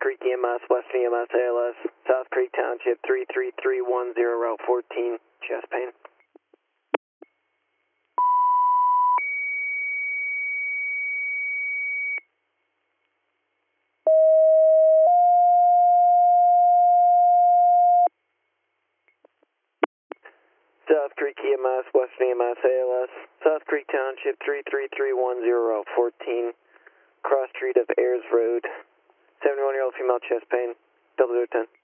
Creek EMS, West EMS, ALS, South Creek Township 33310, Route 14, chest pain. South Creek EMS, West EMS, ALS, South Creek Township 33310, Route 14, cross street of Ayers Road, 71-year-old female chest pain, 0010.